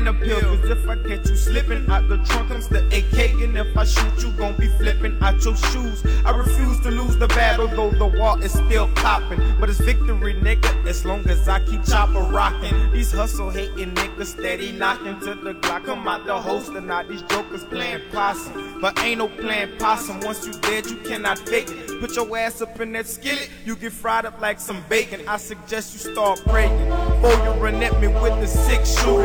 banana peel. Cause if I catch you slipping out the trunk, I'm the AK. And if I shoot, you gon' be flipping out your shoes. I refuse to lose the battle, though the war is still popping. But it's victory, nigga, as long as I keep chopper rocking. These hustle hating niggas steady knocking to the Glock. I'm out the holster, now these jokers playing possum. But ain't no playing possum. Once you dead, you cannot fake it. Put your ass up in that skillet, you get fried up like some bacon. I suggest you start praying before you run at me with the 6 shooter.